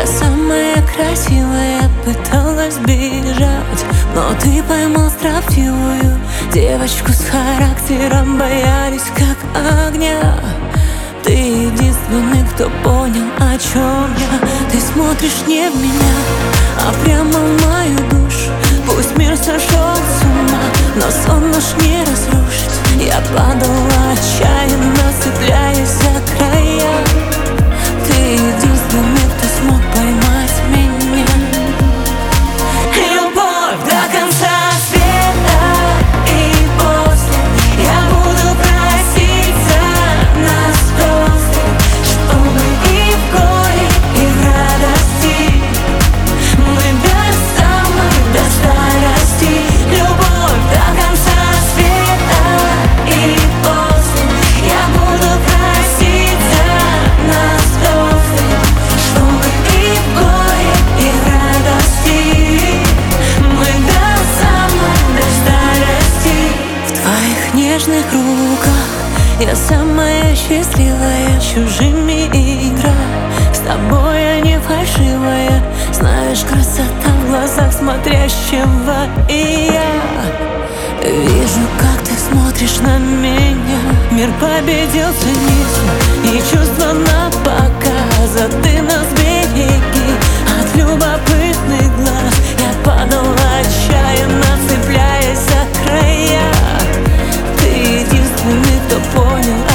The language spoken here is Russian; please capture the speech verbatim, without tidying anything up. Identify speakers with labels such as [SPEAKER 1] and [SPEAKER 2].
[SPEAKER 1] самая красивая, пыталась бежать, но ты поймал строптивую девочку с характером, боялись как огня. Ты единственный, кто понял, о чем я. Ты смотришь не в меня, а прямо в мою душу. Пусть мир сошел с ума, но сон наш не разрушить. Я падала отчаянно, цепляясь за края. Ты единственный, кто смог поймать меня. Любовь до конца света, и после я буду просить за нас просто, чтобы и в горе, и в радости мы до самой, до старости. Любовь до конца света, и после я буду просить за нас просто, чтобы и в горе, и в радости мы до самой, до старости. В твоих нежных руках я самая счастливая. Чужими игра, с тобой я не фальшивая. Знаешь, красота в глазах смотрящего. И я вижу, как ты смотришь на меня. Мир победил цинизм и чувства на показ. А ты нас береги от любопытных глаз. Я падала отчаянно, цепляясь за края. Ты единственный, кто понял,